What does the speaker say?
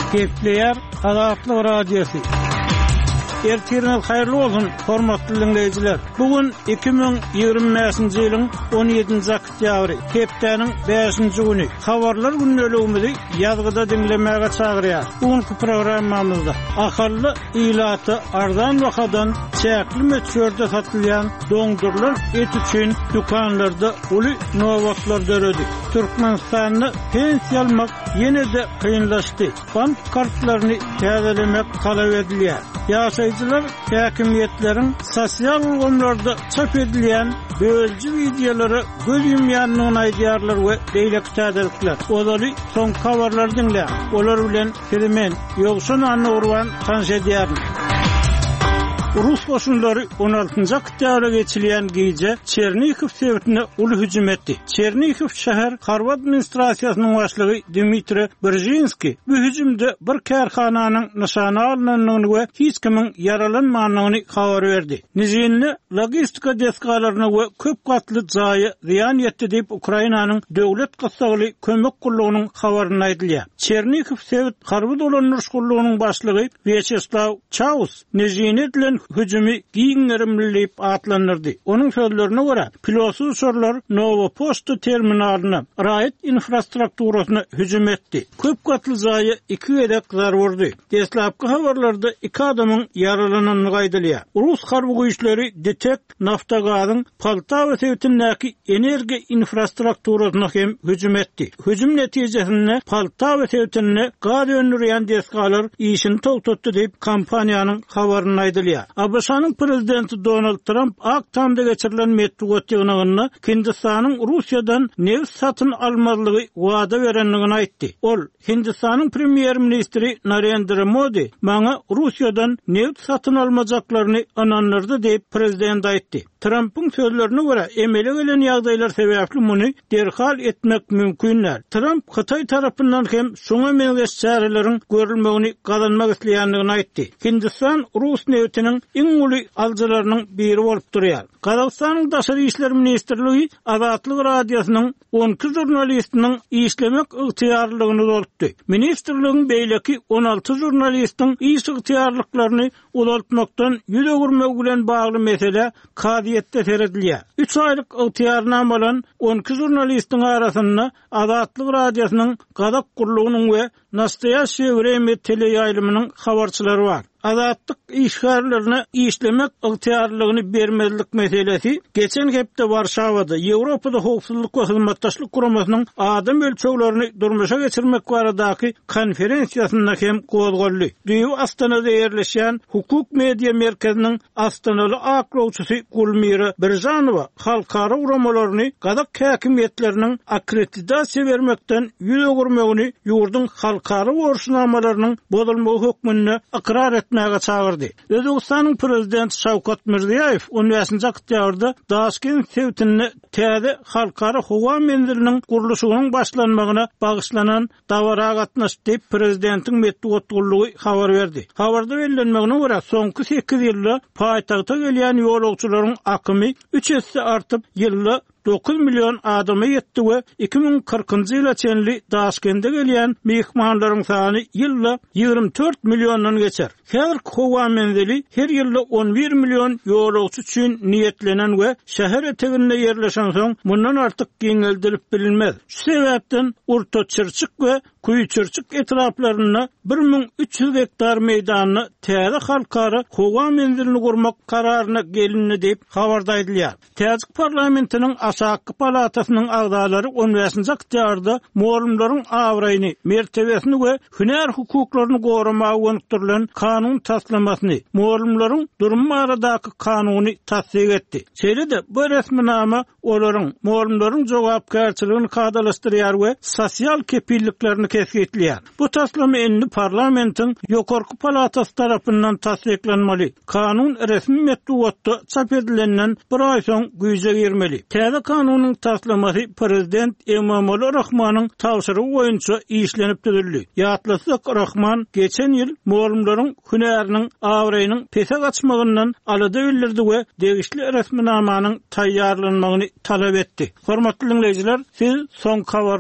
Gepleyer Azatlyk Radiosu. Ertiriniz hayırlı olsun, hormatly dinleyijiler. Bugün 2025-nji ýylyň 17-nji oktýabry, hepdeniň 5-nji güni. Habarlar günnäligimizi ýazgyda dinlemäge çagyrýar. Bugünkü programmamyzda ahally ilaty arzan wakadan çäkli meçherde satylýan doňdurlar et üçin dukanlarda uly nowatlar döredik. Türkmenistanyny pensiýa almak ýene-de kynlaşdy. Bank kartlaryny täzelemek talap edilýär. Ýaşaýjylar häkimiýetlerin sosial ulgamlarda çap edilýän bölji videolary göz ýumýanyny aýdýarlar we beýleki täzelikler. Olaly soň habarlar dinle. Olar bilen Kirimen ýogşan anny urwan tanş edýär. Rus koşunları 16-njy oktýabra geçilýän gece Çernihiv şäherine uly hüjüm etdi. Çernihiv şäher Harvard administrasiýasynyň başlygy Dmitri Brzezinski bu hüjümde bir kärhananyň nyşana alynanyny we hiç kimiň yaralanmanyny habar berdi. Nizinli logistika deskalaryna we köp gatly jaýy ziýan ýetdi diýip Ukrainanyň döwlet gassagly kömek gullugynyň habaryny aýdylýar. Çernihiv şäher Harvard ulanýan şkollugynyň başlygy Vyacheslav Chaus Nizinli hüjümi giňerimlilip atlanyrdy. Onuň sözlerine görä, pilotsuz uçurlar Novopochta terminalyna raýat infrastrukturasyna hüjüm etdi. Köp gatly jaýy 2 edek zarar berdi. Deslapky habarlarda 2 adamyň yaralananyny gaýdylýar. Rus harby güýçleri Detek Naftagazyň Poltava şäherindäki energiýa infrastrukturasyna hem hüjüm etdi. Hüjüm netijesinde Poltava şäherinde gaz öndürýän deskalar işini togtatdy diýip kompaniýanyň habaryny aýdylýar. Abaşanyň prezidenti Donald Trump Aktamda geçirilen metbuat ýygynyny Hindistanyň Russiýadan neft satyn almazlygy wada berenligini aýtdy. Ol Hindistanyň premier ministri Narendra Modi maňa Russiýadan neft satyn almajaklaryny ananlyrdy diýip prezident aýtdy. Trump'ın sözlerine göre emele gelen ýagdaýlar sebäpli muny derhal etmek mümkinler. Trump Hytaý tarapyndan hem şoňa meňzeş çäreleriň görülmegini gazanmak isleýändigini aýtdy. Hindistan Rus neftiniň iň uly aljylarynyň biri bolup durýar. Gazakstanyň daşary işler ministrligi Azatlyk radiosynyň 12 jurnalistiniň işlemek ygtyýarlygyny uzatdy. Ministrligiň beýleki 16 jurnalistiň iş ygtyýarlyklaryny uzatmakdan ýüze gürmek bilen bagly mesele kadiýetde seredilýär. 3 aýlyk ygtyýarnama bilen 12 jurnalistiň arasynda Azatlyk radiosynyň Gazak gurulugynyň we Nastoyaşy Vremya teleýaýlymynyň habarçylary bar. Azatlyk işgärlerini işlemek ygtyýarlygyny bermezlik meselesi geçen hepde Warşawada Ýewropada howpsuzlyk we hyzmatdaşlyk guramasynyň adam ölçeglerini durmuşa geçirmek baradaky konferensiýasynda hem gozgoldy. Düýü Astanada ýerleşýän Hukuk Media Merkeziniň Astanaly aklawçysy Gulmira Birzanowa halkara uramalaryny Gazak häkimiýetleriniň akkreditasiýa bermekden ýüze gürmegini ýurduň halkara borçnamalarynyň bozulmagy hökmüne ikrar etmäge çagyrdy. Özbegistanyň prezidenti Şawkat Mirziýew 17-nji oktýabrda Daşkent şäherinde täze halkara howa menziliniň guruluşynyň başlanmagyna bagyşlanan dawara gatnaşdy diýip prezidentiň metbuat gullugy habar berdi. Habarda bellenmegine görä soňky 8 ýylda paýtagta gelýän ýolagçylaryň akymy 3 esse artyp ýylda 9 milyon adama yetdi we 2040-njy ýyla çenli Daşkentde gelýän mehmanlaryň sany ýylda 24 milyondan geçer. Her howa menzili her ýylda 11 milyon ýolagçy üçin niýetlenen we şäher eteginde ýerleşen soň mundan artyk giňeldirip bilinmez. Şu sebäpden Urta Çyrçyk we Kuýy Çyrçyk etraplaryna 1300 hektar meýdanyny täze halkara howa menzilini gurmak kararyna gelindi diýip habarda aýdylýar. Täzik parlamentiniň Aşaky palatasynyň agdalary 15-nji oktýabrda muallimlaryň awraýyny, mertebesini we hünär hukuklaryny goramagy öňtürlen kanun taslamasyny, muallimlaryň durumy aradaky kanuny tasdik etdi. Şeýle-de bu resminama olaryň muallimlaryň jogapkärçiligini kadalaşdyrýar we sosial kepilliklerini kesgitliýär. Bu taslama endi parlamentiň ýokarky palatasy tarapyndan tasdiklenmeli. Kanun resmi metbuatda çap edilenden bir ay soň güýje girmeli. Täze kanunyň taslamasy prezident Emomali Rahmanyň tawşyrygy boýunça işlenip düzüldi. Ýatlasak Rahman geçen ýyl muallimlaryň hünäriniň awraýynyň pese gaçmagyndan alada bildirdi we degişli resminamanyň taýýarlanmagyny talap etdi. Hormatly dinleýijiler, siz soň